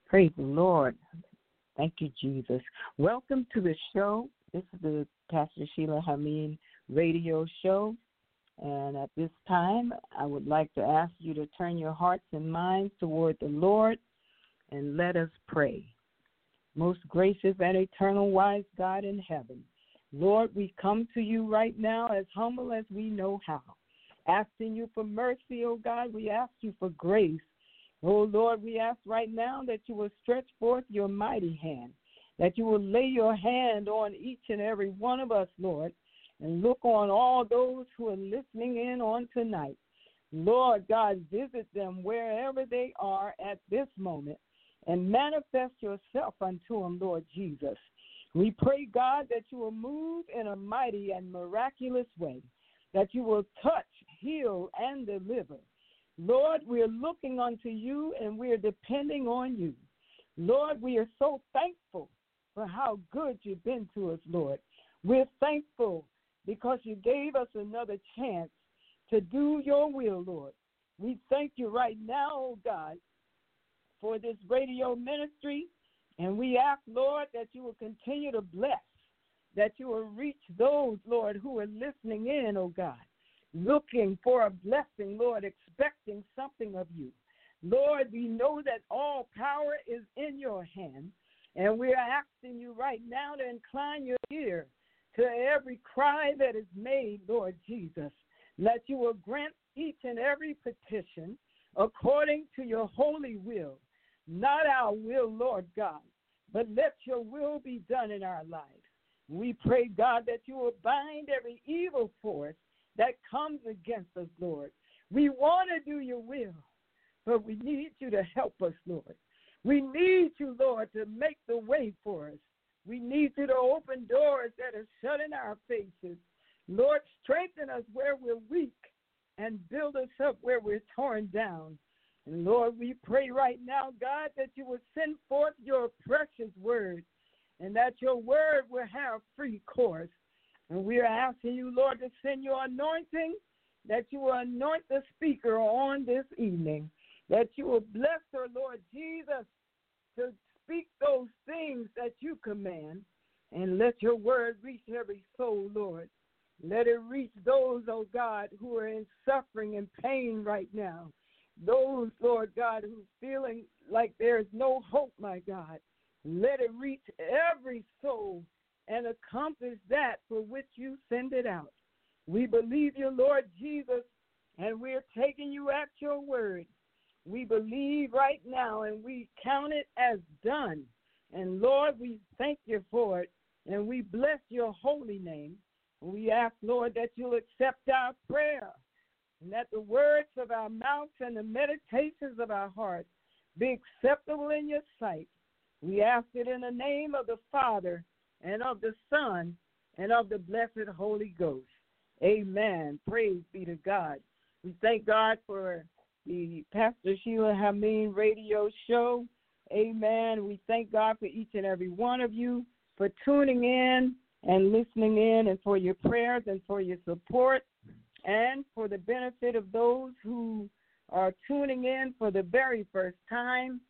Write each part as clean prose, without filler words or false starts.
Praise the Lord. Thank you, Jesus. Welcome to the show. This is the Pastor Sheila Hameen radio show. And at this time, I would like to ask you to turn your hearts and minds toward the Lord and let us pray. Most gracious and eternal wise God in heaven, Lord, we come to you right now as humble as we know how, asking you for mercy, oh God. We ask you for grace. Oh, Lord, we ask right now that you will stretch forth your mighty hand, that you will lay your hand on each and every one of us, Lord, and look on all those who are listening in on tonight. Lord God, visit them wherever they are at this moment and manifest yourself unto them, Lord Jesus. We pray, God, that you will move in a mighty and miraculous way, that you will touch, heal, and deliver. Lord, we are looking unto you and we are depending on you. Lord, we are so thankful for how good you've been to us, Lord. We're thankful because you gave us another chance to do your will, Lord. We thank you right now, oh God, for this radio ministry, and we ask, Lord, that you will continue to bless, that you will reach those, Lord, who are listening in, oh God, looking for a blessing, Lord, expecting something of you. Lord, we know that all power is in your hand, and we are asking you right now to incline your ear to every cry that is made, Lord Jesus, that you will grant each and every petition according to your holy will. Not our will, Lord God, but let your will be done in our lives. We pray, God, that you will bind every evil force that comes against us, Lord. We want to do your will, but we need you to help us, Lord. We need you, Lord, to make the way for us. We need you to open doors that are shut in our faces. Lord, strengthen us where we're weak and build us up where we're torn down. And Lord, we pray right now, God, that you will send forth your precious word and that your word will have free course. And we are asking you, Lord, to send your anointing, that you will anoint the speaker on this evening, that you will bless her, Lord Jesus, to speak those things that you command, and let your word reach every soul, Lord. Let it reach those, oh God, who are in suffering and pain right now. Those, Lord God, who are feeling like there is no hope, my God. Let it reach every soul and accomplish that for which you send it out. We believe you, Lord Jesus, and we're taking you at your word. We believe right now, and we count it as done. And, Lord, we thank you for it, and we bless your holy name. We ask, Lord, that you'll accept our prayer, and that the words of our mouths and the meditations of our hearts be acceptable in your sight. We ask it in the name of the Father, and of the Son, and of the blessed Holy Ghost. Amen. Praise be to God. We thank God for the Pastor Sheila Hameen radio show. Amen. We thank God for each and every one of you for tuning in and listening in, and for your prayers and for your support, and for the benefit of those who are tuning in for the very first time.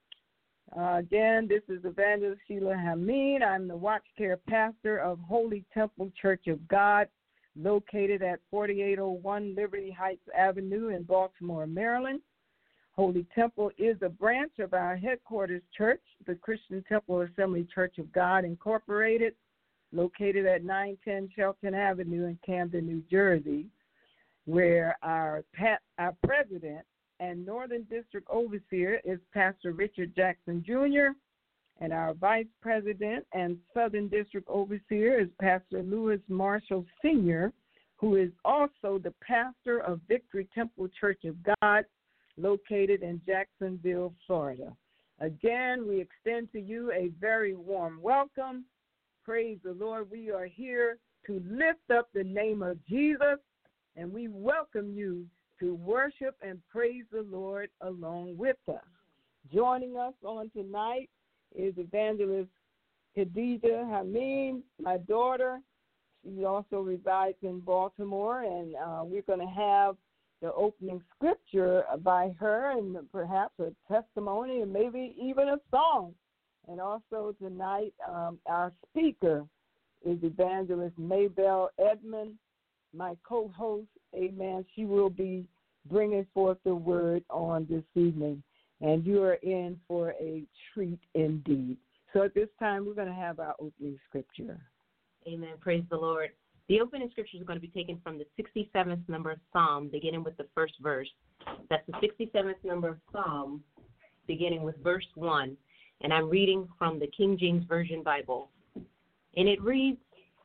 Again, this is Evangelist Sheila Hameen. I'm the Watch Care Pastor of Holy Temple Church of God, located at 4801 Liberty Heights Avenue in Baltimore, Maryland. Holy Temple is a branch of our headquarters church, the Christian Temple Assembly Church of God, Incorporated, located at 910 Shelton Avenue in Camden, New Jersey, where our president and Northern District Overseer is Pastor Richard Jackson Jr., and our Vice President and Southern District Overseer is Pastor Lewis Marshall Sr., who is also the pastor of Victory Temple Church of God, located in Jacksonville, Florida. Again, we extend to you a very warm welcome. Praise the Lord. We are here to lift up the name of Jesus, and we welcome you to worship and praise the Lord along with us. Joining us on tonight is Evangelist Khadijah Hameen, my daughter. She also resides in Baltimore, and we're going to have the opening scripture by her, and perhaps a testimony and maybe even a song. And also tonight, our speaker is Evangelist Maybelle Edmond, my co-host. Amen. She will be bringing forth the word on this evening, and you are in for a treat indeed. So at this time, we're going to have our opening scripture. Amen. Praise the Lord. The opening scripture is going to be taken from the 67th number of Psalm, beginning with the first verse. That's the 67th number of Psalm, beginning with verse 1. And I'm reading from the King James Version Bible. And it reads,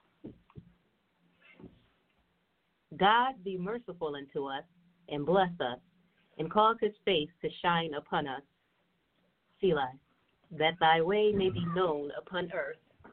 God be merciful unto us, and bless us, and cause his face to shine upon us, Selah, that thy way may be known upon earth,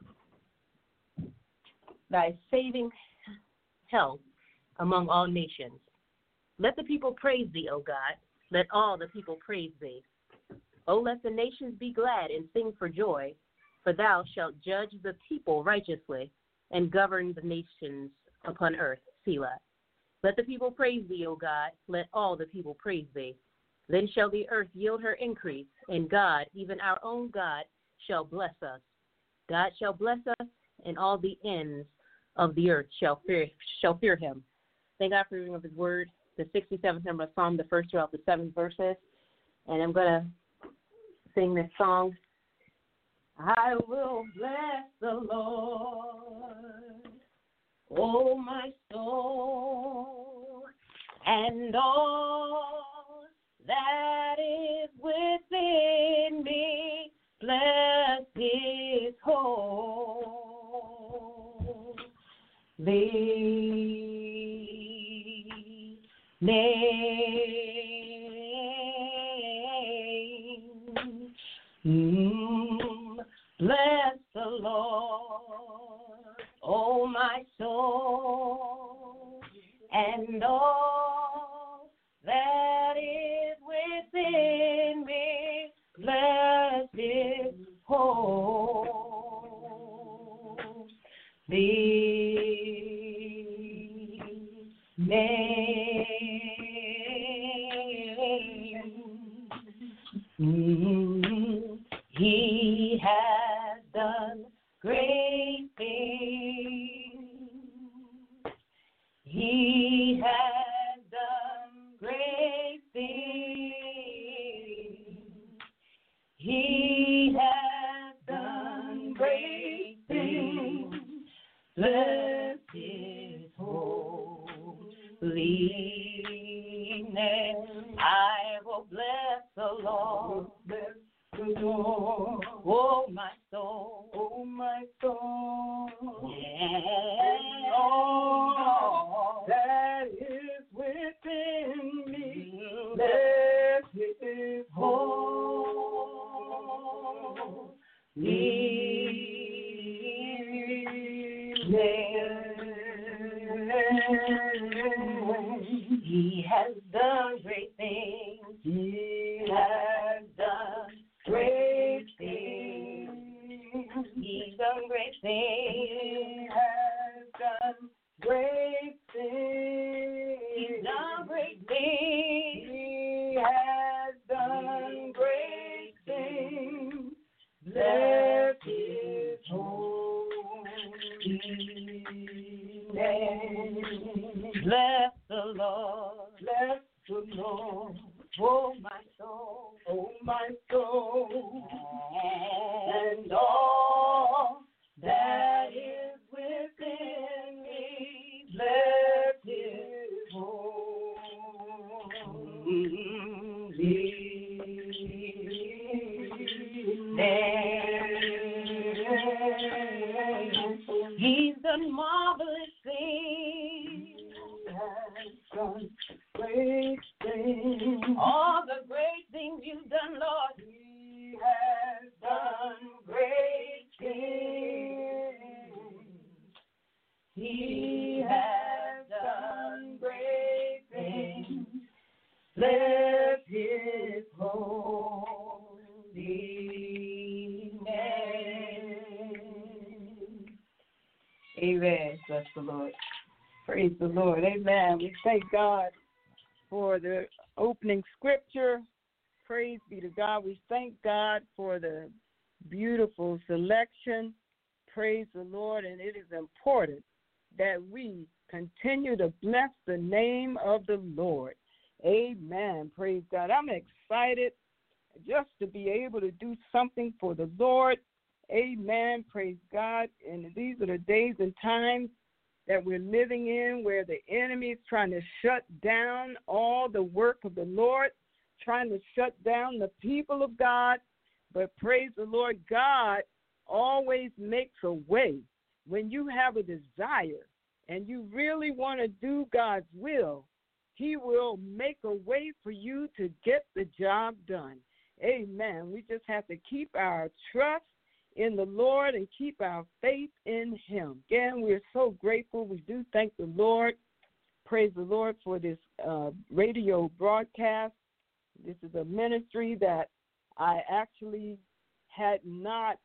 thy saving health among all nations. Let the people praise thee, O God. Let all the people praise thee. O let the nations be glad and sing for joy, for thou shalt judge the people righteously and govern the nations upon earth, Selah. Let the people praise thee, O God. Let all the people praise thee. Then shall the earth yield her increase, and God, even our own God, shall bless us. God shall bless us, and all the ends of the earth shall fear him. Thank God for reading of his word, the 67th number of Psalm, the first throughout the 7 verses. And I'm going to sing this song. I will bless the Lord, oh my soul, and all that is within me, bless his holy name. Bless the Lord, oh my soul, and all that is within me, bless his holy name. He has done great things. He has done great things. He has done great things. Bless his holy name. I will bless the Lord. Bless the Lord. Oh my soul. Oh my soul. And all that is within me. Bless his He has done great things. He has done great things. He's done great things. He has done great things. He's done great things. He has done great things. Bless his holy name. Bless the Lord. Bless the Lord. Oh my soul. Oh my soul. And all that is within me. Bless his holy name. He's done marvelous things. He has done great things. All the great things you've done, Lord. He has done great things. He has done great things. Bless his holy name. Amen. Bless the Lord. Praise the Lord. Amen. We thank God for the opening scripture. Praise be to God. We thank God for the beautiful selection. Praise the Lord. And it is important that we continue to bless the name of the Lord. Amen. Praise God. I'm excited just to be able to do something for the Lord. Amen. Praise God. And these are the days and times that we're living in where the enemy is trying to shut down all the work of the Lord, trying to shut down the people of God. But praise the Lord, God always makes a way. When you have a desire and you really want to do God's will, He will make a way for you to get the job done. Amen. We just have to keep our trust in the Lord and keep our faith in Him. Again, we're so grateful. We do thank the Lord. Praise the Lord for this radio broadcast. This is a ministry that I actually had not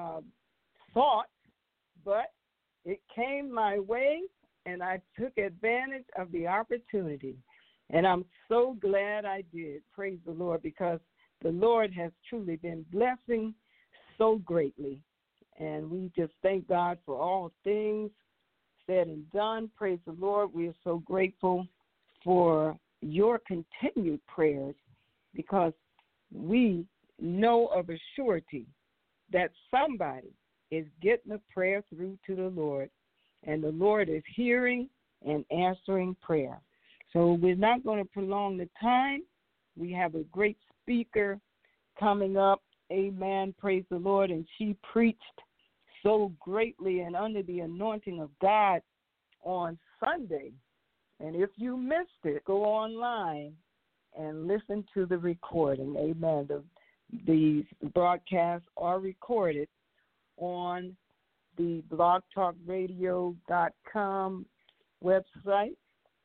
thought, but it came my way, and I took advantage of the opportunity. And I'm so glad I did. Praise the Lord, because the Lord has truly been blessing so greatly. And we just thank God for all things said and done. Praise the Lord. We are so grateful for your continued prayers, because we know of a surety that somebody is getting a prayer through to the Lord, and the Lord is hearing and answering prayer. So we're not going to prolong the time. We have a great speaker coming up. Amen. Praise the Lord. And she preached so greatly and under the anointing of God on Sunday. And if you missed it, go online and listen to the recording. Amen. The broadcasts are recorded on the blogtalkradio.com website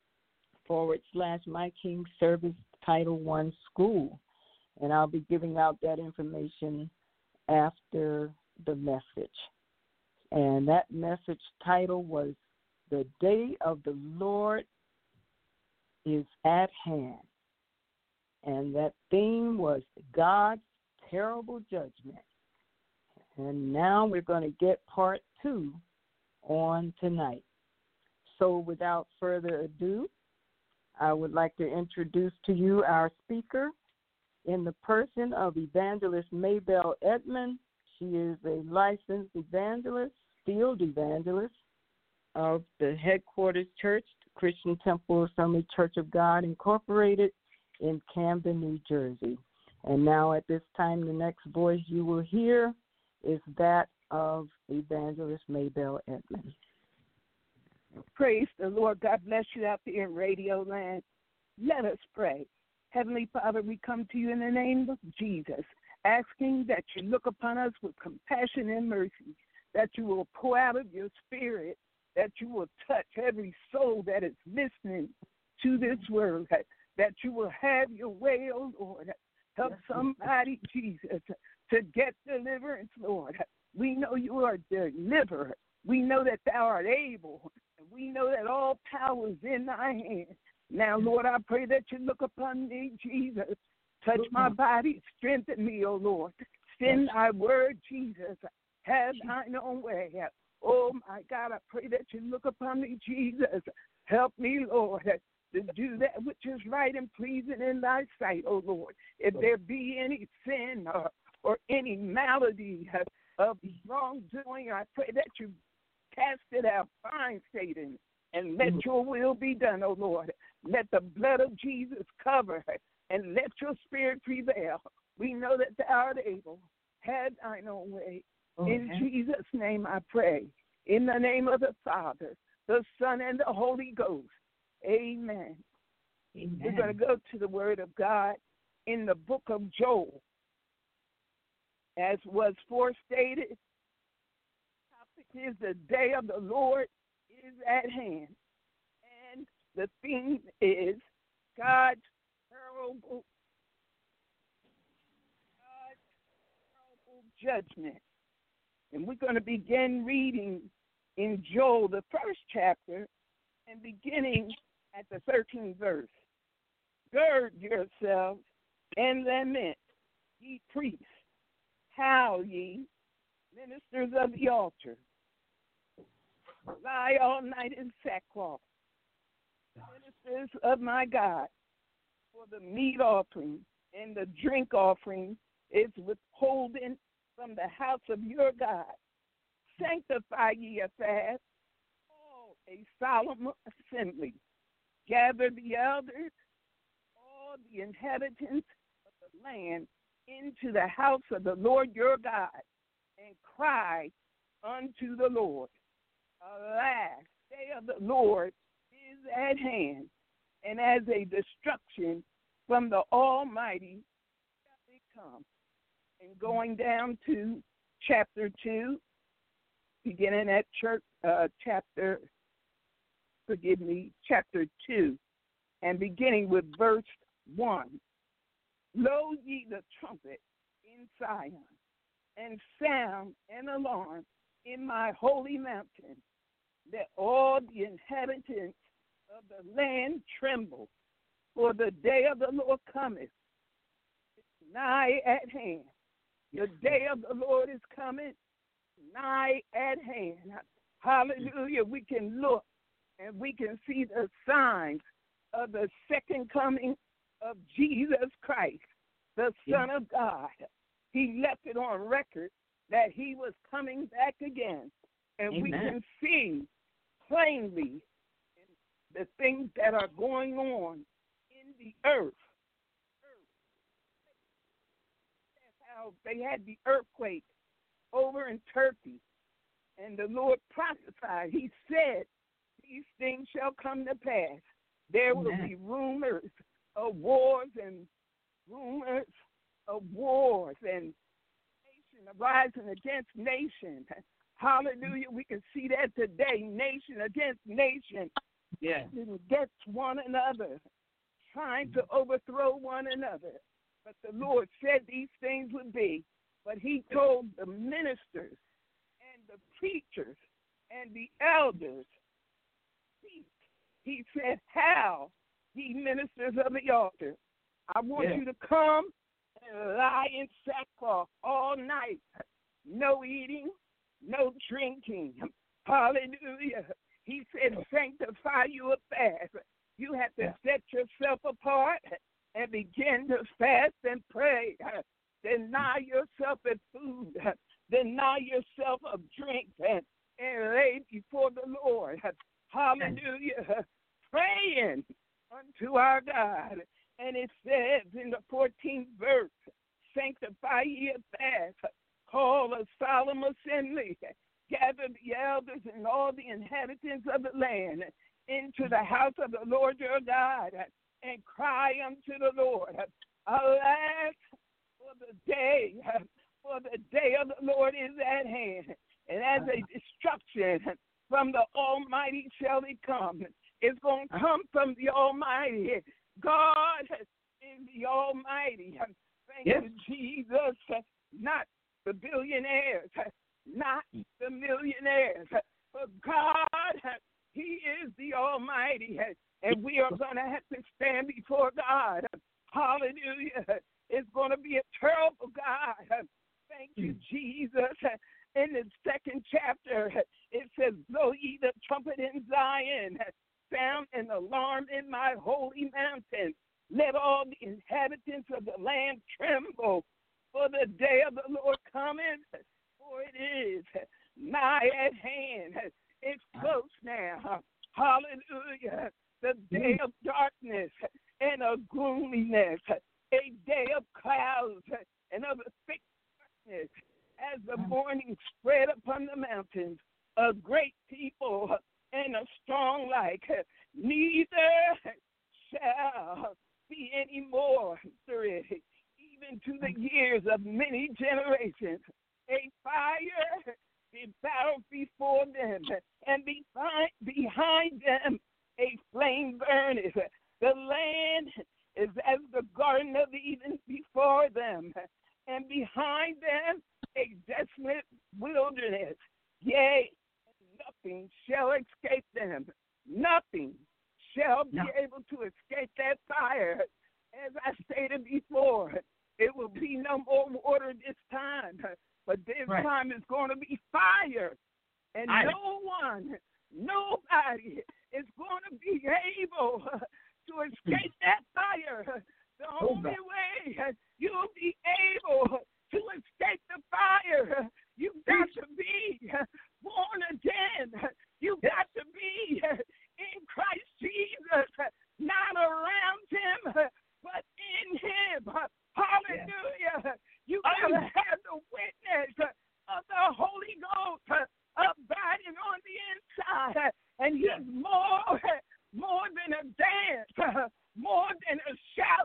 /My King Service Title I School. And I'll be giving out that information after the message. And that message title was The Day of the Lord is at Hand. And that theme was God's Terrible Judgment. And now we're going to get part 2 on tonight. So without further ado, I would like to introduce to you our speaker in the person of Evangelist Maybelle Edmond. She is a licensed evangelist, field evangelist of the headquarters church, Christian Temple Assembly Church of God, Incorporated in Camden, New Jersey. And now at this time, the next voice you will hear is that of Evangelist Maybelle Edmond. Praise the Lord. God bless you out there in Radio Land. Let us pray. Heavenly Father, we come to you in the name of Jesus, asking that you look upon us with compassion and mercy, that you will pour out of your spirit, that you will touch every soul that is listening to this word, that you will have your way, oh Lord. Help somebody, Jesus, to get deliverance, Lord. We know you are a deliverer. We know that thou art able, and we know that all power is in thy hand. Now, Lord, I pray that you look upon me, Jesus. Touch my body, strengthen me, O Lord. Send thy word, Jesus. Have thine own way. Oh, my God, I pray that you look upon me, Jesus. Help me, Lord, to do that which is right and pleasing in thy sight, O Lord. If there be any sin or any malady of wrongdoing, I pray that you cast it out. Bind Satan, and let your will be done, O Lord. Let the blood of Jesus cover, and let your spirit prevail. We know that thou art able. Have thine own way. In Jesus' name I pray. In the name of the Father, the Son, and the Holy Ghost. Amen. Amen. We're going to go to the Word of God in the book of Joel. As was forestated, the topic is the day of the Lord is at hand. And the theme is God's terrible judgment. And we're going to begin reading in Joel, the first chapter, and beginning at the 13th verse. Gird yourselves and lament, ye priests. Howl ye, ministers of the altar. Lie all night in sackcloth, ministers of my God. For the meat offering and the drink offering is withholden from the house of your God. Sanctify ye a fast, call a solemn assembly. Gather the elders, all the inhabitants of the land, into the house of the Lord your God, and cry unto the Lord. Alas, day of the Lord is at hand, and as a destruction from the Almighty shall it come. And going down to chapter 2, beginning at chapter 2, and beginning with verse 1. Blow ye the trumpet in Zion, and sound an alarm in my holy mountain, that all the inhabitants of the land tremble, for the day of the Lord cometh, it's nigh at hand. The day of the Lord is coming, nigh at hand. Hallelujah. We can look and we can see the signs of the second coming of Jesus Christ, the Son of God. He left it on record that he was coming back again. And Amen. We can see plainly the things that are going on in the earth. That's how they had the earthquake over in Turkey. And the Lord prophesied. He said, these things shall come to pass. There will be rumors of wars and rumors of wars and nation arising against nation. Hallelujah. We can see that today, nation against nation. Yeah. Against one another, trying to overthrow one another. But the Lord said these things would be. But he told the ministers and the preachers and the elders, he said, how, ye ministers of the altar, I want you to come and lie in sackcloth all night. No eating, no drinking. Hallelujah. He said, sanctify you a fast. You have to set yourself apart and begin to fast and pray. Deny yourself of food. Deny yourself of drink and lay before the Lord. Hallelujah. Praying unto our God. And it says in the 14th verse, sanctify ye a fast, call a solemn assembly, gather the elders and all the inhabitants of the land into the house of the Lord your God, and cry unto the Lord. Alas, for the day of the Lord is at hand, and as a destruction from the Almighty shall it come. It's going to come from the Almighty. God is the Almighty. Thank you, Jesus. Not the billionaires, not the millionaires, but God, he is the Almighty. And we are going to have to stand before God. Hallelujah. It's going to be a terrible God. Thank you, Jesus. In the second chapter, it says, blow ye the trumpet in Zion, sound an alarm in my holy mountain. Let all the inhabitants of the land tremble, for the day of the Lord cometh, for it is nigh at hand. It's close now. Hallelujah. The day of darkness and of gloominess, a day of clouds and of a thick darkness, as the morning spread upon the mountains, a great people and a strong light. Neither shall be any more through it, even to the years of many generations. A fire devoured before them, and behind them a flame burneth. The land is as the Garden of Eden before them, and behind them a desolate wilderness. Yea, nothing shall escape them. Nothing shall be able to escape that fire. As I stated before, it will be no more water this time, but this time it's going to be fire. And no one, nobody is going to be able to escape that fire. The only way you'll be able to escape the fire, you've got to be born again. You've got to be in Christ Jesus, not around him, but in him. Hallelujah. You got to have the witness of the Holy Ghost abiding on the inside. And he's more than a dance, more than a shout.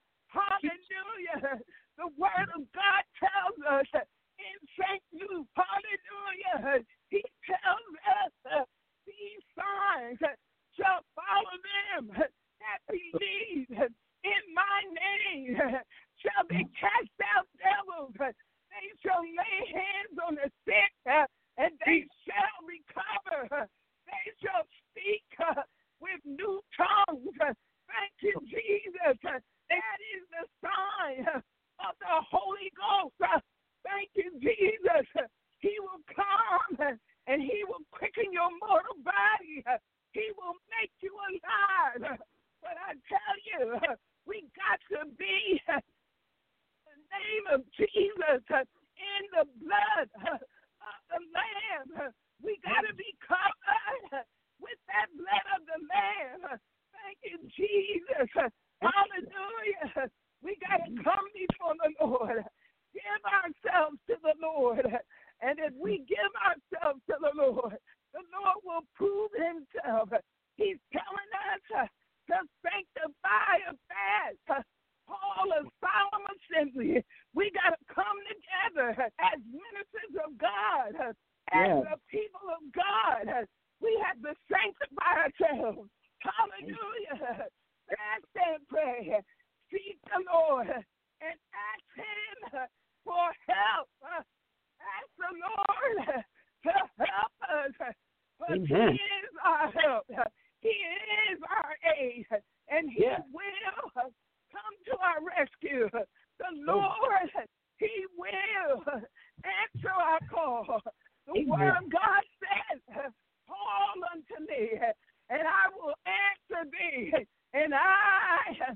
Hallelujah. The word of God tells us in St. Luke, hallelujah, he tells us these signs shall follow them that believe in my name. Shall they cast out devils? They shall lay hands on the sick, and they shall recover. They shall speak with new tongues. Thank you, Jesus. That is the sign of the Holy Ghost. Thank you, Jesus. He will come and he will quicken your mortal body. He will make you alive. But I tell you, we got to be in the name of Jesus in the blood of the Lamb. We got to be covered with that blood of the Lamb. Thank you, Jesus. Hallelujah. We got to come before the Lord. Give ourselves to the Lord. And if we give ourselves to the Lord will prove himself. He's telling us to sanctify a fast. All of solemn assembly. We got to come together as ministers of God, as the people of God. We have to sanctify ourselves. Hallelujah. Fast and pray. Seek the Lord and ask him for help. Ask the Lord to help us. But he is our help. He is our aid. And he will come to our rescue. The Lord, he will answer our call. The word of God says, call unto me, and I will answer thee, and I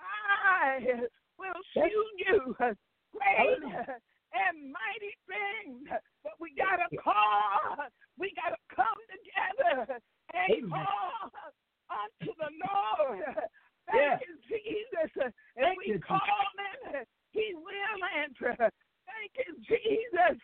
will shew you great and mighty things. But we got to call. We got to come together and call unto the Lord. Thank you, Jesus. And we call him, he will answer. Thank you, Jesus.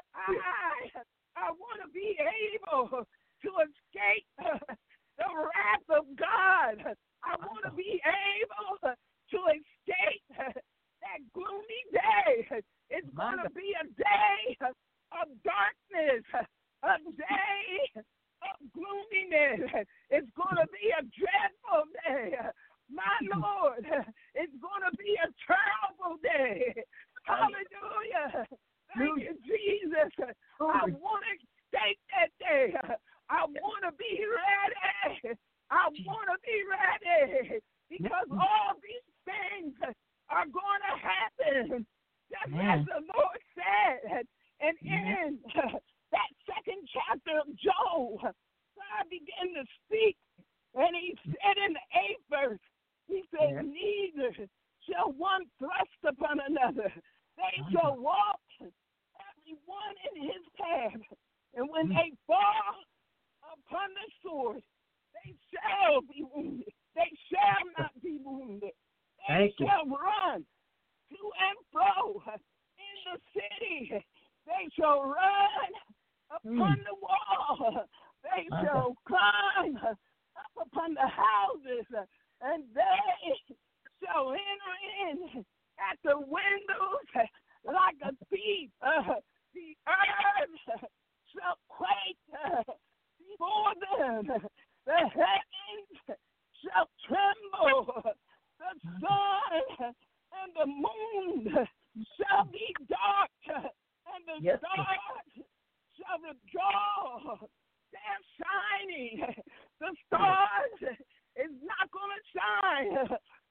I want to be able to escape the wrath of God. I want to be able to escape that gloomy day. It's going to be a day of darkness, a day of gloominess. It's going to be a dreadful day. My Lord, it's going to be a terrible day. Hallelujah. Thank you, Jesus. I want to escape that day. I want to be ready. I want to be ready because all these things are going to happen just as the Lord said. And in that second chapter of Job, God began to speak, and he said in the 8th verse, he said, neither shall one thrust upon another. They shall walk every one in his path. And when they fall upon the sword, they shall be wounded. They shall not be wounded. They shall run to and fro in the city. They shall run upon the wall. They shall climb up upon the houses, and they shall enter in at the windows like a thief. The earth shall quake before them. The heavens shall tremble. The sun and the moon shall be dark, and the stars shall withdraw their shining. The stars is not going to shine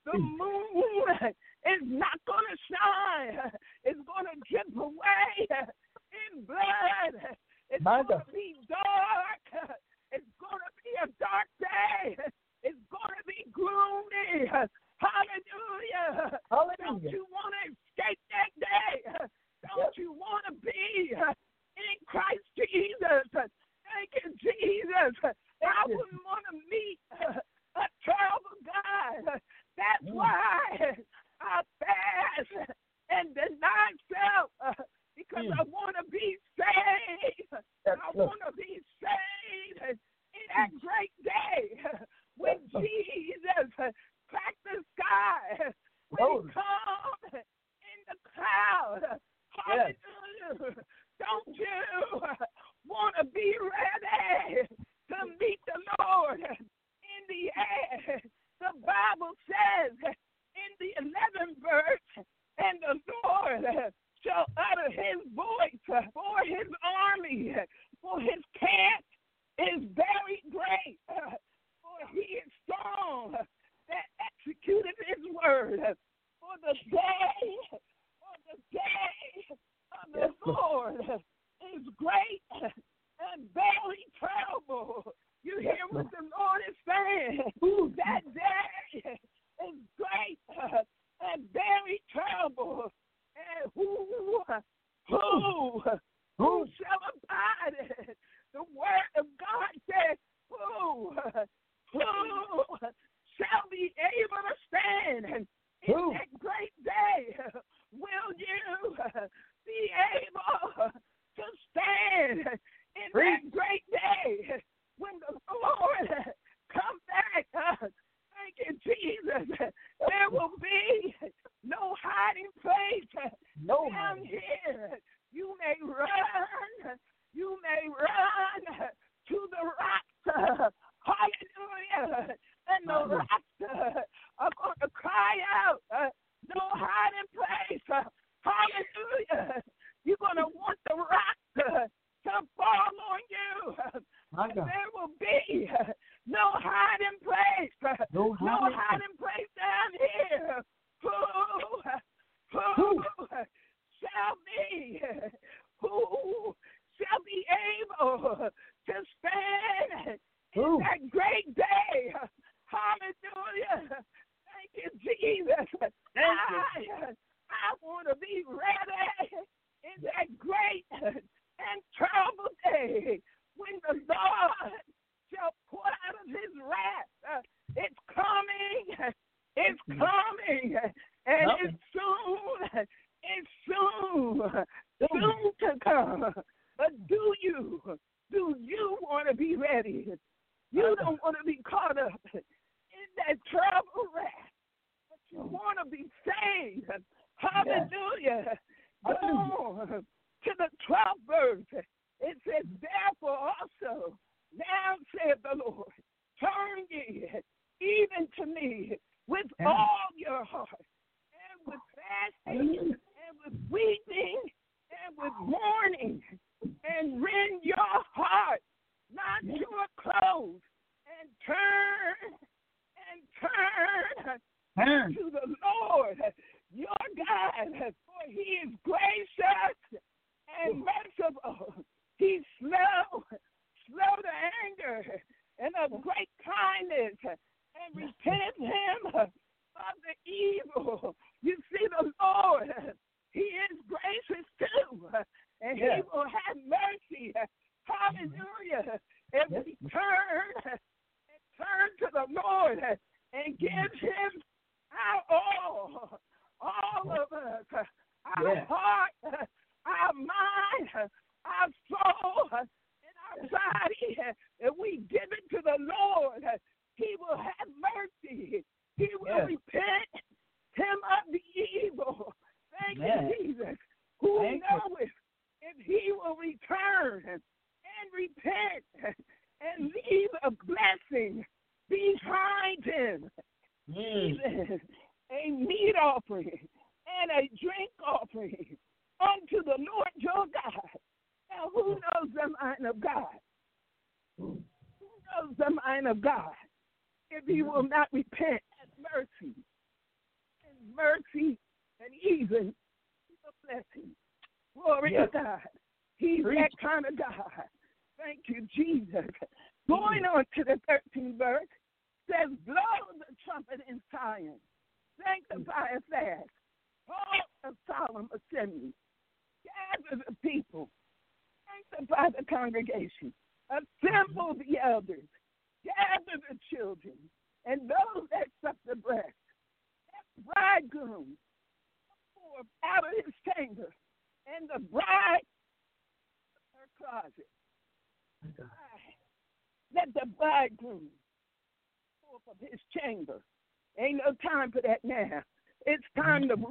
The moon is not going to shine. It's going to drip away in blood. It's going to be dark. It's going to be a dark day. It's going to be gloomy. Hallelujah. Don't you want to escape that day? Don't you want to be in Christ Jesus? Thank you, Jesus. I wouldn't want to meet a terrible God. That's why I fast and deny self because I want to be saved. I want to be saved in that great day when Jesus cracked the sky, when he comes in the cloud. Hallelujah. Don't you want to be ready to meet the Lord in the air? The Bible says in the 11th verse, and the Lord shall utter his voice for his army, for his camp is very great, for he is strong that executed his word. For the day of the Lord is great and very terrible. You hear what the Lord is saying? That day is great and very terrible. And who shall abide it? The word of God says, who shall be able to stand in that great day? Will you be able to stand in that great day when the Lord comes back? Thank you, Jesus. There will be no hiding place down here. You may run to the rocks. Hallelujah. And the rocks are going to cry out. No hiding place. Hallelujah. You're going to want the rock to fall on you. There will be no hiding place. No hiding place down here. Who shall be able to stand in that great day? Hallelujah. Thank you, Jesus. I want to be ready in that great and terrible day when the Lord shall pour out of his wrath. It's coming. It's coming. And it's soon to come. But do you want to be ready? You don't want to be caught up in that terrible wrath, but you want to be saved. Hallelujah. Go to the 12th verse. It says, therefore also, now saith the Lord, turn ye even to me with all your heart, and with fasting, and with weeping, and with mourning, and rend your heart, not your clothes, and turn to the Lord your God, for he is gracious and merciful. He's slow to anger, and of great kindness, and repent him of the evil. You see, the Lord, he is gracious too, and he will have mercy. Hallelujah. And we turn to the Lord and give him our all of us, our heart, our mind, our soul, and our body. If we give it to the Lord, he will have mercy. He will repent him of the evil. Thank you, Jesus. Who knoweth if he will return and repent and leave a blessing behind him, even a meat offering and a drink offering unto the Lord your God. Now, who knows the mind of God? Who knows the mind of God? If he will not repent, have mercy. Son of God. Thank you, Jesus. Going on to the 13th verse, says, blow the trumpet in Zion. Sanctify a fast. Hold a solemn assembly. Gather the people. Sanctify the congregation. Assemble the elders. Gather the children and those that suck the breast. That bridegroom forth out of his chamber, and the bride her closet. Let the bridegroom forth of his chamber. Ain't no time for that now. It's time to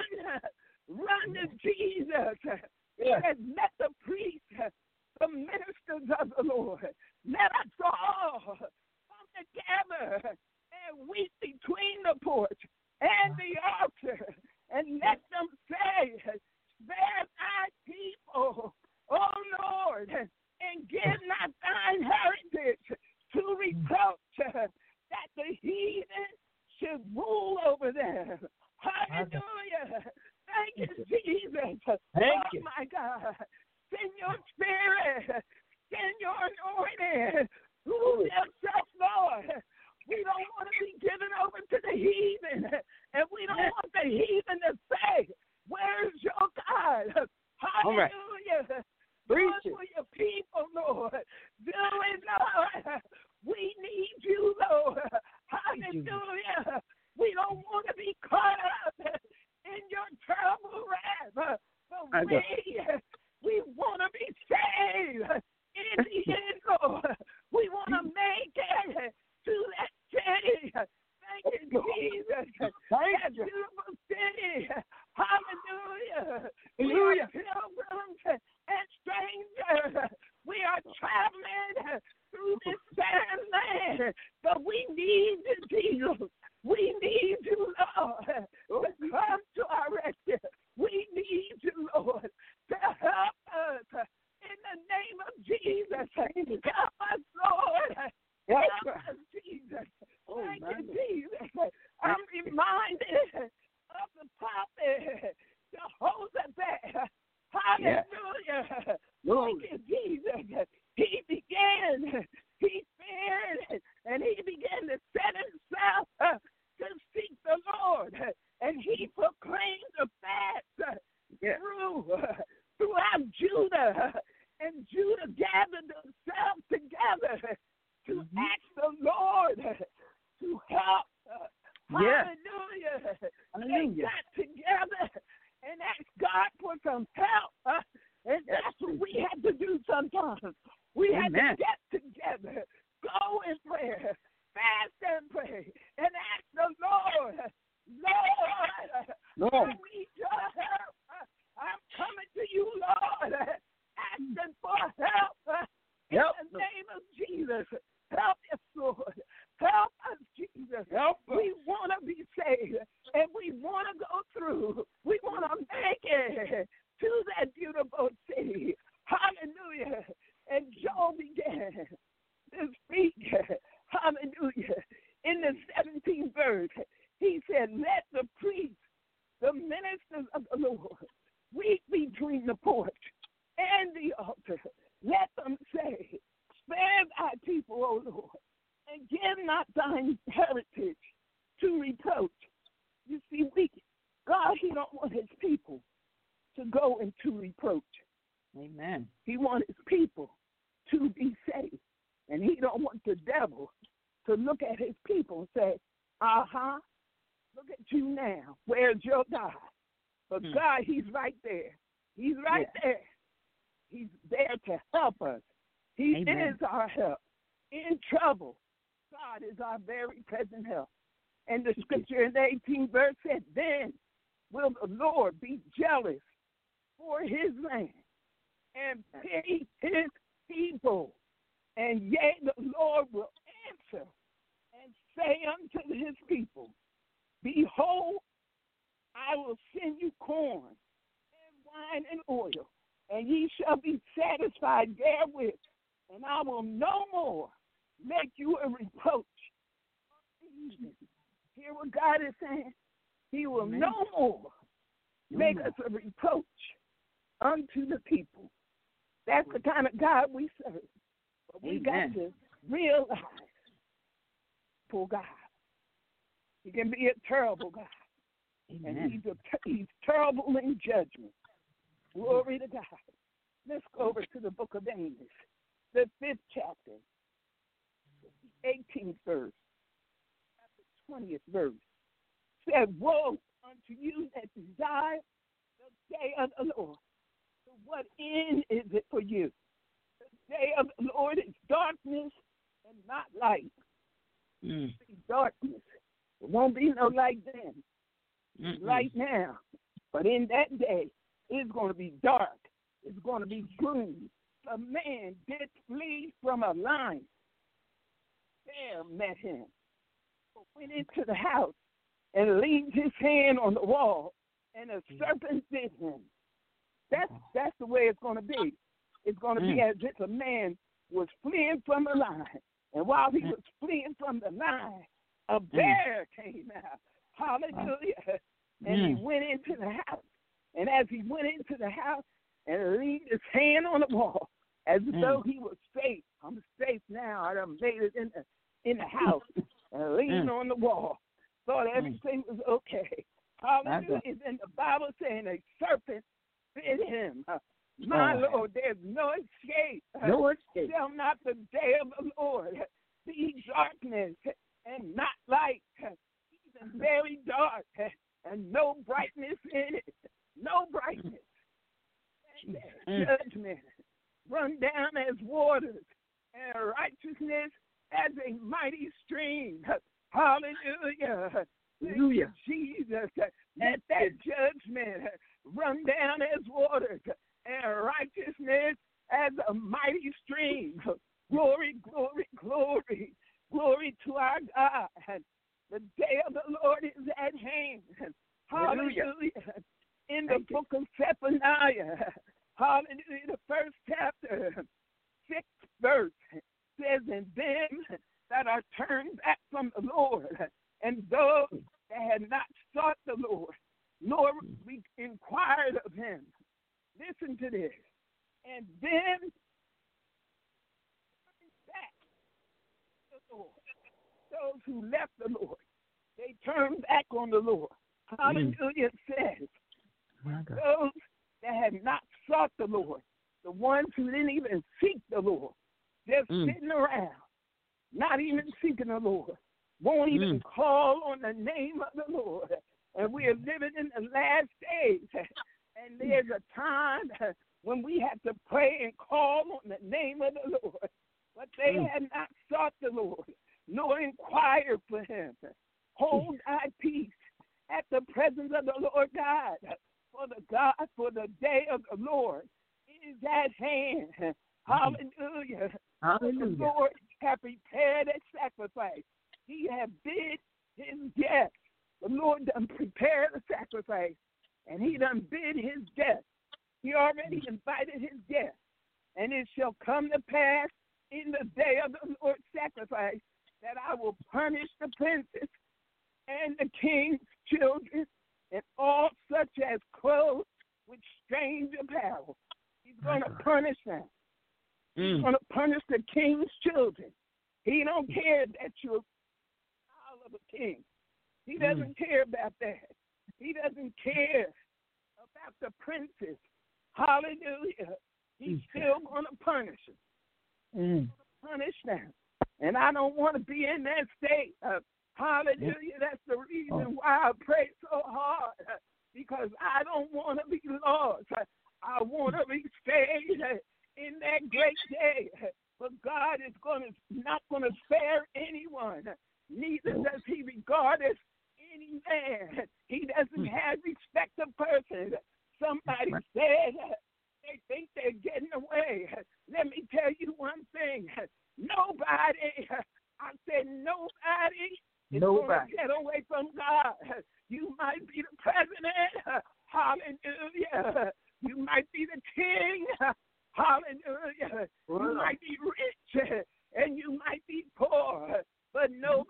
run to Jesus. Yeah. Let the priests, the ministers of the Lord, let us all come together and weep between the porch and the altar, and let them say, spare thy people, O Lord, and give not thine heritage to reproach, that the heathen should rule over them. Hallelujah. Thank you, Jesus. Thank you. My God. Send your spirit. Send your anointing. Rule yourself, Lord. We don't want to be given over to the heathen. And we don't want the heathen to say, where's your God? Hallelujah. Do it for your people, Lord. Do it, Lord. We need you, Lord. Hallelujah. We don't want to be caught up in your terrible wrath. But we want to be saved in the end, Lord. We want to make it to that city. Thank you, Jesus. That beautiful city. Hallelujah. We are pilgrims and strangers. We are traveling through this barren land, but we need Jesus. We need you, Lord, to come to our rescue. We need you, Lord, to help us in the name of Jesus. Help us, Lord. Help us, Jesus. Thank you, Jesus. I'm reminded of the prophet Jehoshaphat. Hallelujah. Thank you, Jesus. He feared, and he began to set himself to seek the Lord, and he proclaimed a fast throughout Judah, and Judah gathered themselves together to ask the Lord to help. Hallelujah. They got together and asked God for some help, and that's what we have to do sometimes. We have to get together, go in prayer, fast and pray, and ask the Lord, Lord, I need your help. I'm coming to you, Lord, asking for help in the name of Jesus. Help us, Lord. Help us, Jesus. We want to be saved, and we want to go through. We want to make it to that beautiful city. Hallelujah. And Joel began to speak. Hallelujah. In the 17th verse, he said, let the priests, the ministers of the Lord, weep between the porch and the altar. Let them say, spare thy people, O Lord, and give not thine heritage to reproach. You see, God, he don't want his people to go into reproach. Amen. He wants his people to be saved. And he don't want the devil to look at his people and say, look at you now. Where's your God? But God, he's right there. He's right there. He's there to help us. He is our help. In trouble, God is our very present help. And the scripture in the 18th verse said, then will the Lord be jealous for his land and pity his people. And yea, the Lord will answer and say unto his people, behold, I will send you corn and wine and oil, and ye shall be satisfied therewith, and I will no more make you a reproach. Hear what God is saying? He will no more make us a reproach unto the people. That's the kind of God we serve. But we got to realize, poor God, he can be a terrible God. Amen. And he's terrible in judgment. Glory to God. Let's go over to the book of Amos, the 5th chapter, 18th verse, 20th verse. Said, woe unto you that desire the day of the Lord. So what end is it for you? The day of the Lord is darkness and not light. Darkness. There won't be no light then. Light now. But in that day, it's going to be dark. It's going to be gloom. A man did flee from a lion. Bear met him. Went into the house and leaned his hand on the wall, and a serpent bit him. That's the way it's going to be. It's going to be as if a man was fleeing from a lion, and while he was fleeing from the lion, a bear came out. Hallelujah. And he went into the house. And as he went into the house and leaned his hand on the wall, as though he was safe. I'm safe now. I done made it in the house and leaned on the wall. Thought everything was okay. Hallelujah. And the Bible saying a serpent bit him. My Lord, there's no escape. No escape. Shall not the day of the Lord be darkness and not light, even very dark, and no brightness in it. No brightness. And judgment run down as waters, and righteousness as a mighty stream. Hallelujah. Hallelujah. Jesus, let that judgment run down as waters, and righteousness as a mighty stream. Glory, glory, glory. Glory to our God. The day of the Lord is at hand. Hallelujah. In the book of Zephaniah, hallelujah, the 1st chapter, 6th verse, says, and them that are turned back from the Lord, and those that had not sought the Lord, nor inquired of him. Listen to this. And them back to the Lord. Those who left the Lord, they turned back on the Lord. Hallelujah says, those that had not sought the Lord, the ones who didn't even seek the Lord, just sitting around, not even seeking the Lord, won't even call on the name of the Lord. And we are living in the last days. And there's a time when we have to pray and call on the name of the Lord. But they had not sought the Lord, nor inquired for him. Hold thy peace at the presence of the Lord God. For the day of the Lord is at hand. Hallelujah. Hallelujah. The Lord hath prepared a sacrifice. He hath bid his guests. The Lord done prepared a sacrifice, and he done bid his guests. He already invited his guests. And it shall come to pass in the day of the Lord's sacrifice that I will punish the princes and the king's children and all such as clothe with strange apparel. He's going to punish them. He's going to punish the king's children. He don't care that you're a child of a king. He doesn't care about that. He doesn't care about the princes. Hallelujah. He's still going to punish them. Punish them. And I don't want to be in that state. Hallelujah. That's the reason why I pray so hard. Because I don't want to be lost. I want to be saved in that great day. But God is not going to spare anyone. Neither does he regard us any man. He doesn't have respect of persons. Somebody said they think they're getting away. Let me tell you one thing. Nobody, I said nobody is going to get away from God. You might be the president. Hallelujah. You might be the king. Hallelujah. You might be rich and you might be poor. But no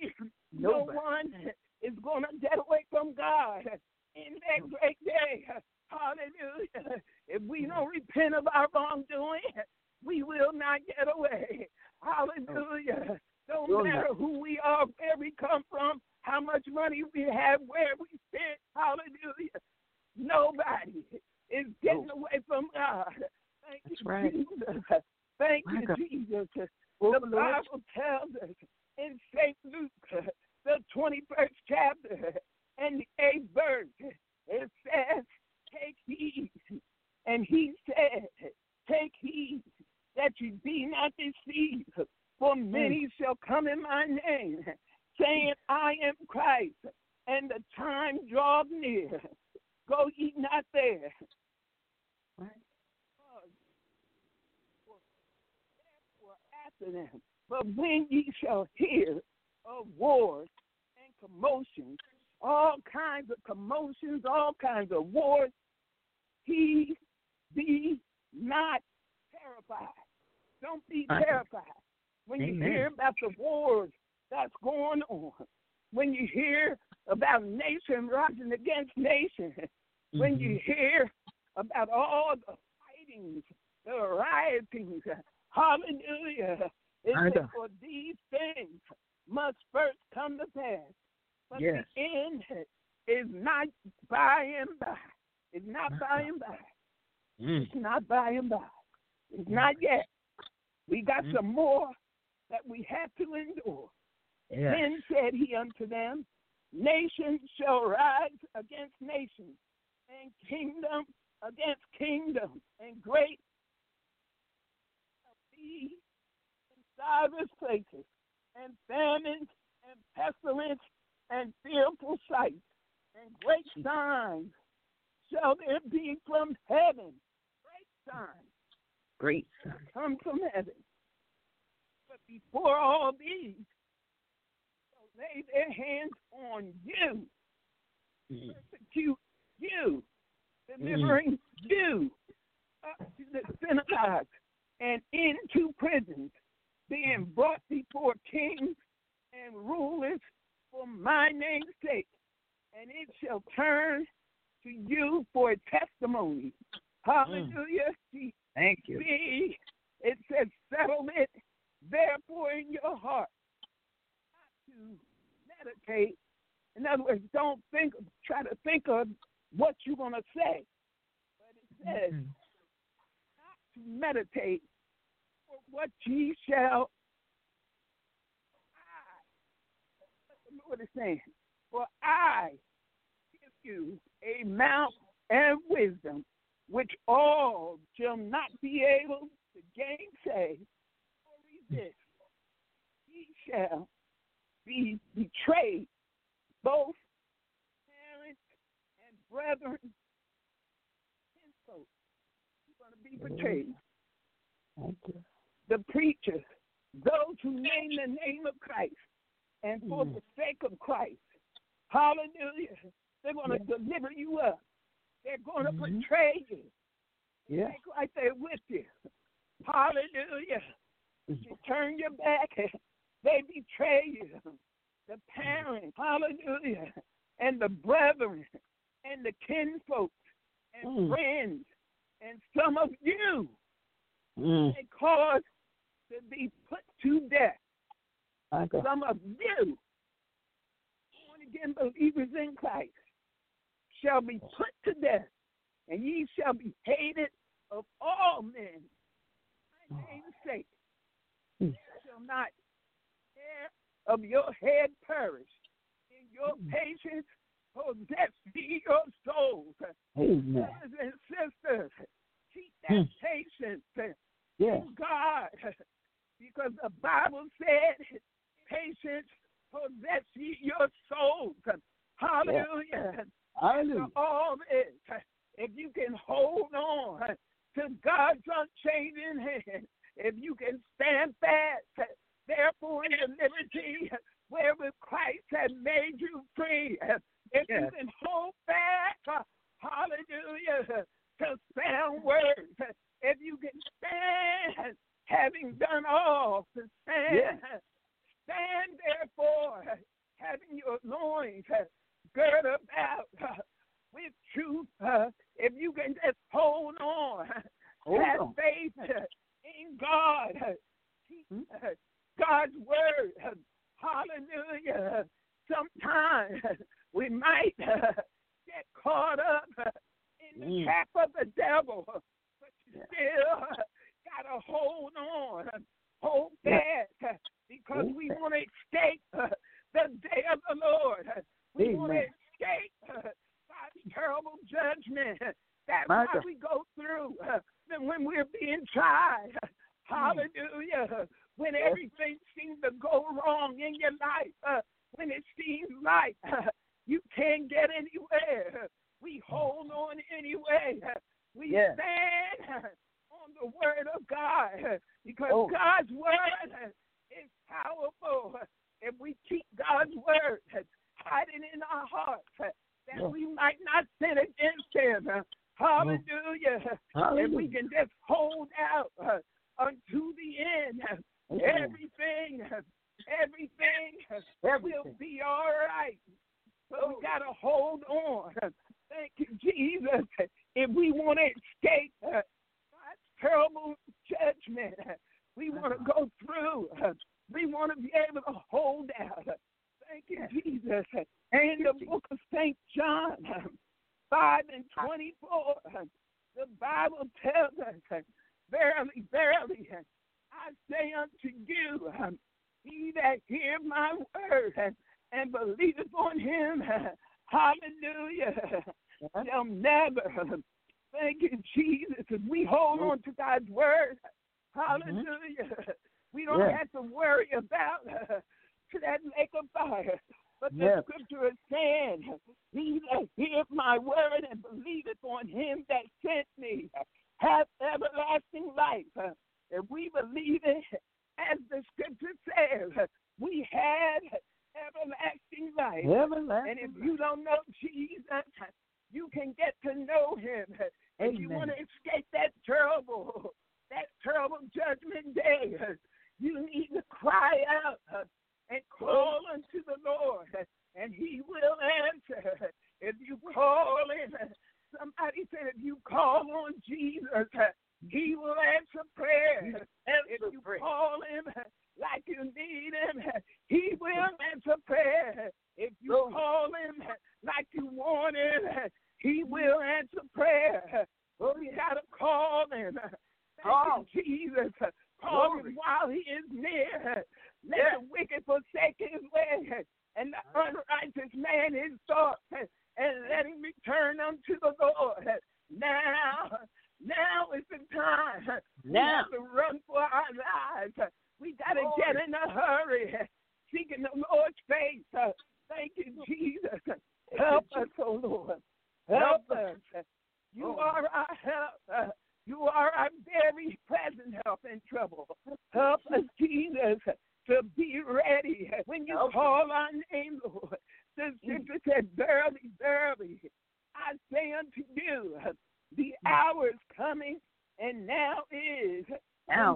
one is going to get away from God in that great day. Hallelujah. If we don't repent of our wrongdoing, we will not get away. Hallelujah. Don't matter who we are, where we come from, how much money we have, where we sit. Hallelujah. Nobody is getting away from God. Thank you, Jesus. Thank you, Jesus. The Bible tells us in St. Luke, the 21st chapter and the 8th verse, it says, take heed. And he said, take heed that you be not deceived, for many shall come in my name, saying, I am Christ, and the time draweth near. Go ye not there. After them. But when ye shall hear of wars and commotions, all kinds of commotions, all kinds of wars, he be not terrified. Don't be terrified. When you hear about the wars that's going on, when you hear about nation rising against nation, when you hear about all the fightings, the riotings, hallelujah, it says, for these things must first come to pass. But the end is not by and by. It's not by and by. It's not by and by. It's not yet. We got some more that we have to endure. Then said he unto them, nation shall rise against nation, and kingdom against kingdom, and great shall be in divers places, and famines, and pestilence, and fearful sights, and great signs shall there be from heaven. Great signs. Great signs. Come from heaven. But before all these, shall lay their hands on you, persecute you, delivering you up to the synagogues and into prisons, being brought before kings and rulers for my name's sake, and it shall turn to you for a testimony. Hallelujah. Thank you. See, it says, settle it therefore in your heart, not to meditate. In other words, don't try to think of what you're going to say. But it says, not to meditate for what ye shall. What the Lord is saying, for I give you a mouth and wisdom, which all shall not be able to gainsay or resist. Ye shall be betrayed, both parents and brethren, kinsfolk. You're going to be betrayed. The preachers, those who name the name of Christ, and for the sake of Christ, hallelujah, they're going to deliver you up. They're going to betray you. Make like they're with you. Hallelujah. You turn your back, they betray you. The parents, hallelujah, and the brethren, and the kinfolks, and friends, and some of you, they cause to be put to death. Some of you, born again believers in Christ, shall be put to death, and ye shall be hated of all men. For my name's sake, there shall not hair of your head perish. In your patience possess ye your souls. Amen. Brothers and sisters, keep that patience in God, because the Bible said, patience possess ye your souls. Hallelujah. Hallelujah. All this, if you can hold on to God's unchanging hand, if you can stand fast, therefore in the liberty wherewith Christ has made you free, if you can hold fast, hallelujah, to sound words, if you can stand, having done all to stand, stand therefore, having your loins gird about with truth. If you can just hold on Have faith in God. God's word. Hallelujah. Sometimes we might get caught up in the trap of the devil, but you still got to hold on, hold fast, because we want to escape the day of the Lord. We want to escape God's terrible judgment. That's why we go through when we're being tried. Hallelujah. When everything seems to go wrong in your life, when it seems like you can't get anywhere, we hold on anyway. We stand on the word of God, because God's word is powerful. If we keep God's word hiding in our hearts, that we might not sin against him. Hallelujah. If we can just hold out unto the end, everything will be all right. But we got to hold on. Thank you, Jesus. If we want to escape God's terrible judgment, we want to go through. We want to be able to hold out. Thank you, Jesus. In the book of St. John 5:24, the Bible tells us, verily, verily, I say unto you, he that hear my word and believeth on him, hallelujah, shall never. Thank you, Jesus. If we hold on to God's word, hallelujah, we don't have to worry about that lake of fire. But the scripture is saying, he that heareth my word and believeth on him that sent me hath everlasting life. If we believe it, as the scripture says, we have everlasting life. And if you don't know Jesus, you can get to know him. If you want to escape that terrible judgment day, you need to cry out and call unto the Lord, and he will answer. If you call him, somebody said, if you call on Jesus, he will answer prayer. If you call him like you need him, he will answer prayer. If you call him like you want him, he will answer prayer. We got to call him. Thank you, Jesus. Call him while he is near. Let the wicked forsake his way, and the unrighteous man his thoughts, and let him return unto the Lord. Now is the time. We have to run for our lives. We got to get in a hurry, seeking the Lord's face. Thank you, Jesus. Help us, oh Lord. Help us. You are our help. You are our very present help in trouble. Help us, Jesus, to be ready when you call our name, Lord. The scripture said, verily, verily, I say unto you, the hour is coming, and now is. And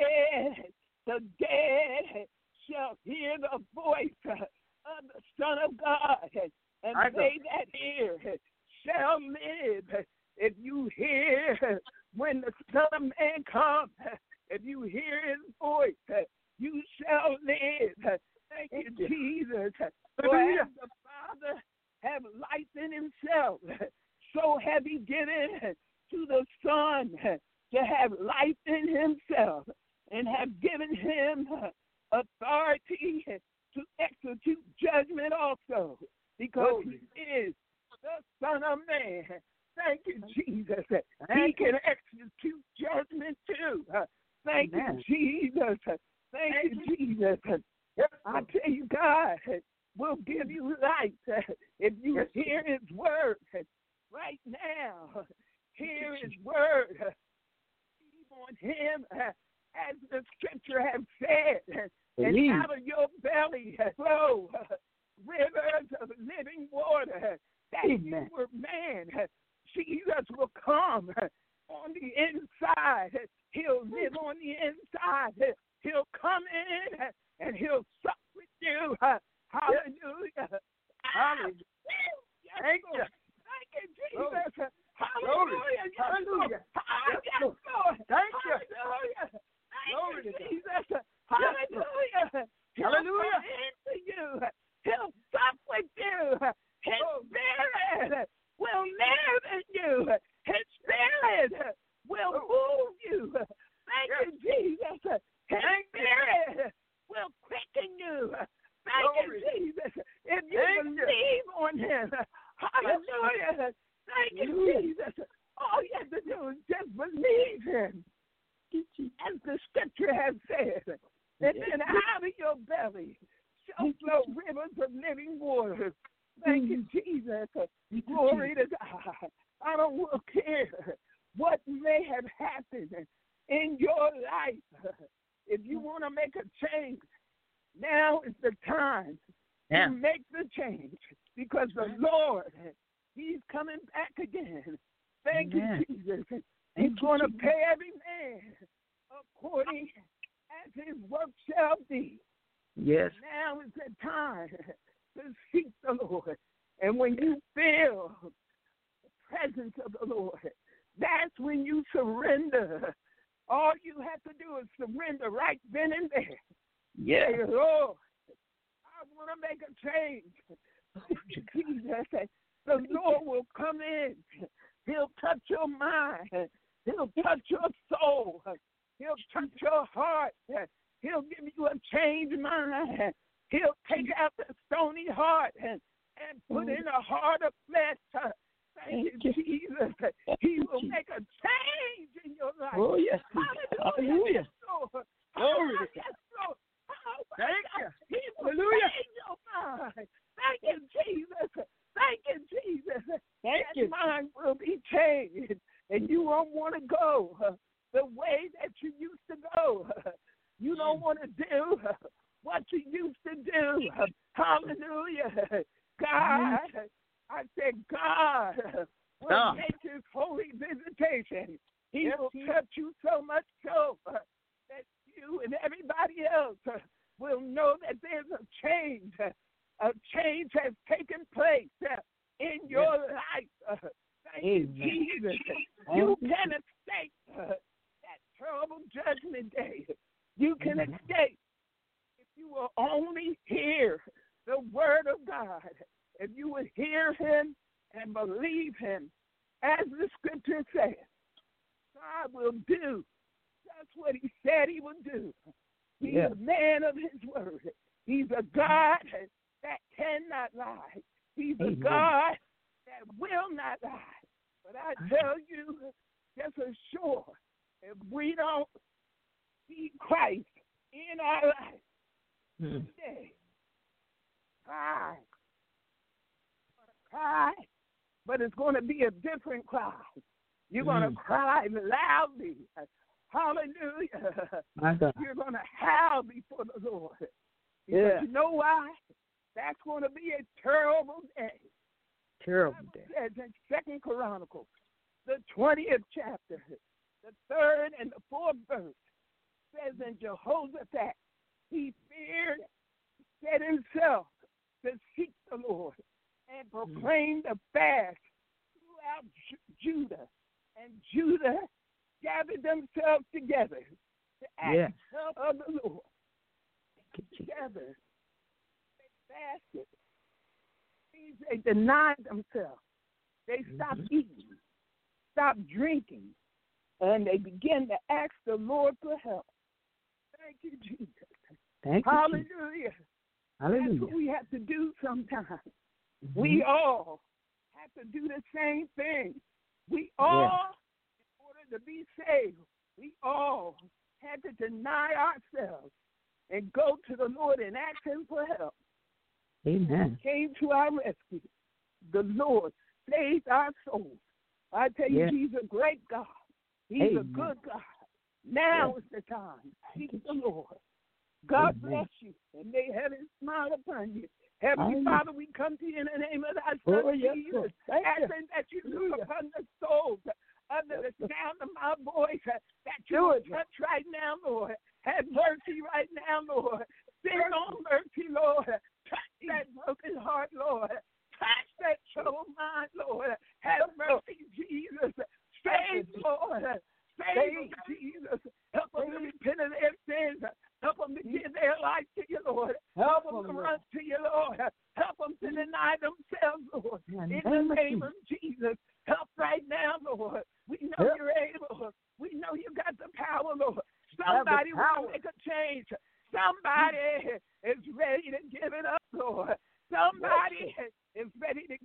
the dead shall hear the voice of the Son of God, and they that hear shall live. If you hear when the Son of Man comes, if you hear his voice, you shall live. Thank you, Jesus. For as the Father have life in himself, so have he given to the Son to have life in himself, and have given him authority to execute judgment also, because he is the Son of Man. Thank you, Jesus. He can execute judgment too. Thank you, Jesus. Thank you, Jesus. I tell you, God will give you life if you hear his word right now. Hear his word. Believe on him, as the scripture has said, and out of your belly flow rivers of living water. That you were man. Jesus will come on the inside. He'll live on the inside. He'll come in and he'll sup with you. Hallelujah. Hallelujah. Thank you, Jesus. Hallelujah. Hallelujah. Yes, Lord. Him. Hallelujah. Thank you, Jesus. All you have to do is just believe Him. As the scripture has said. And then out of your belly shall flow rivers of living water. Thank you, Jesus. Glory to God. I don't care what may have happened in your life. If you want to make a change, now is the time to make the change, because the Lord, He's coming back again. Thank you, Jesus. He's going to pay every man according as his work shall be. Yes. Now is the time to seek the Lord. And when you feel the presence of the Lord, that's when you surrender. All you have to do is surrender right then and there. Yes. Say, Lord, I want to make a change. Jesus, the Lord will come in. He'll touch your mind. He'll touch your soul. He'll touch your heart. He'll give you a changed mind. He'll take out the stony heart and put in a heart of flesh. Thank you, Jesus. He will make a change in your life. Oh, yes. Hallelujah. Glory. Yes, Lord. Thank you. He will change your mind. Thank you, Jesus. Thank you, Jesus. Thank you. Mind will be changed, and you won't want to go the way that you used to go. You don't want to do what you used to do. Hallelujah. God, I said, God will make His holy visitation. He will touch you so much so that you and everybody else will know that there's a change. A change has taken place in your life. Thank you, Jesus. You can escape that terrible judgment day. You can escape if you will only hear the word of God. If you would hear Him and believe Him, as the scripture says, God will do just what He said He would do. He's a man of His word. He's a God that cannot lie. He's a God that will not lie. But I tell you, just as sure, if we don't see Christ in our life today, cry, but it's going to be a different cry. You're going to cry loudly. Hallelujah. My God. You're going to howl before the Lord. Because you know why? That's going to be a terrible day. Terrible day. It says in 2 Chronicles, the 20th chapter, the 3rd and the 4th verse, says in Jehoshaphat, he feared, set himself to seek the Lord and proclaim the fast throughout Judah. And Judah gathered themselves together to ask help of the Lord. Together, they fasted. They denied themselves. They stopped eating, stopped drinking, and they began to ask the Lord for help. Thank you, Jesus. Thank you. Hallelujah. Hallelujah. That's what we have to do sometimes. We all have to do the same thing. We all, in order to be saved, we all had to deny ourselves and go to the Lord and ask Him for help. Amen. He came to our rescue. The Lord saved our souls. I tell you, He's a great God. He's a good God. Now is the time. Seek the Lord. God bless you, and may heaven smile upon you. Heavenly Father, we come to you in the name of thy Son, Jesus, asking that you look upon the souls under the sound of my voice, that you will touch right now, Lord. Have mercy right now, Lord. Send on mercy, Lord. Touch that broken heart, Lord. Touch that troubled mind, Lord. Have mercy, Jesus. Save, Lord. Save, Jesus. Help them to repent of their sins. Help them to give their life to you, Lord. Help them to run to you, Lord. Help them to deny themselves, Lord. In the name of Jesus. Help right now, Lord. We know you're able. We know you got the power, Lord. Somebody will make a change. Somebody is ready to give it up, Lord. Somebody is ready to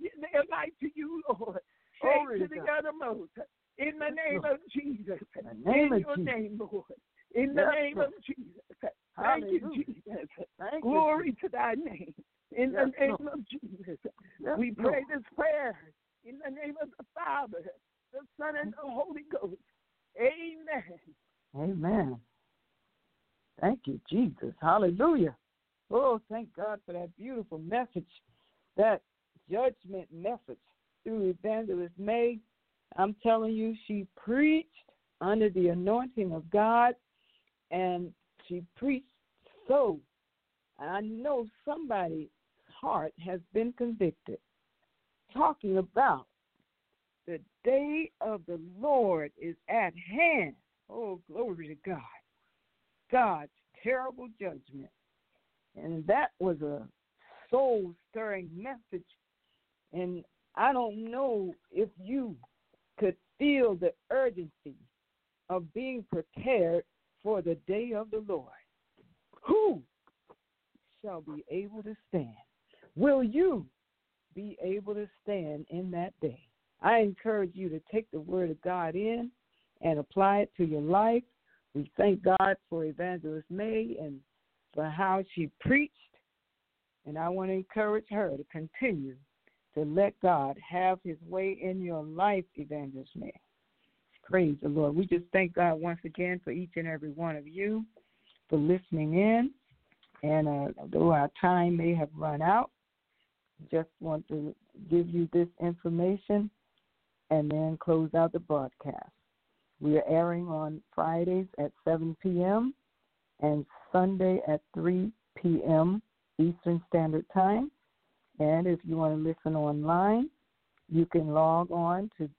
foremost, in the name of Jesus, in the name of your Jesus. name, Lord, in the name of Jesus. Thank you, Jesus. Glory to thy name. In the name of Jesus, we pray this prayer in the name of the Father, the Son, and the Holy Ghost. Amen. Amen. Thank you, Jesus. Hallelujah. Oh, thank God for that beautiful message, that judgment message through Evangelist May. I'm telling you, she preached under the anointing of God, and she preached so. I know somebody's heart has been convicted, talking about the day of the Lord is at hand. Oh, glory to God. God's terrible judgment. And that was a soul-stirring message. And I don't know if you could feel the urgency of being prepared for the day of the Lord. Who shall be able to stand? Will you be able to stand in that day? I encourage you to take the word of God in and apply it to your life. We thank God for Evangelist May and for how she preached. And I want to encourage her to continue to let God have his way in your life, Evangelist May. Praise the Lord. We just thank God once again for each and every one of you for listening in. And though our time may have run out, just want to give you this information and then close out the broadcast. We are airing on Fridays at 7 p.m. and Sunday at 3 p.m. Eastern Standard Time. And if you want to listen online, you can log on to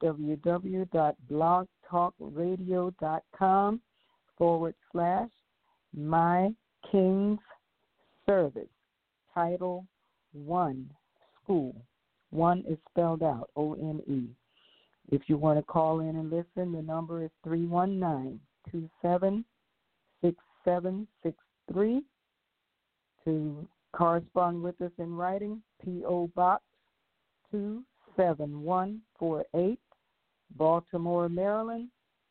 www.blogtalkradio.com/My King's Service, Title 1, School. 1 is spelled out, O-N-E. If you want to call in and listen, the number is 319-276763. To correspond with us in writing, P.O. Box 27148, Baltimore, Maryland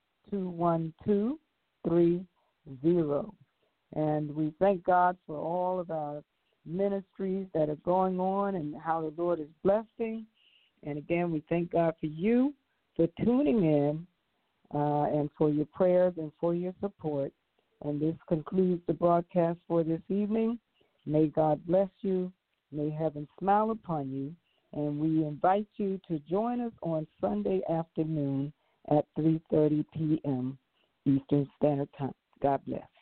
21230. And we thank God for all of our ministries that are going on and how the Lord is blessing. And again, we thank God for you for tuning in and for your prayers and for your support. And this concludes the broadcast for this evening. May God bless you. May heaven smile upon you. And we invite you to join us on Sunday afternoon at 3:30 p.m. Eastern Standard Time. God bless.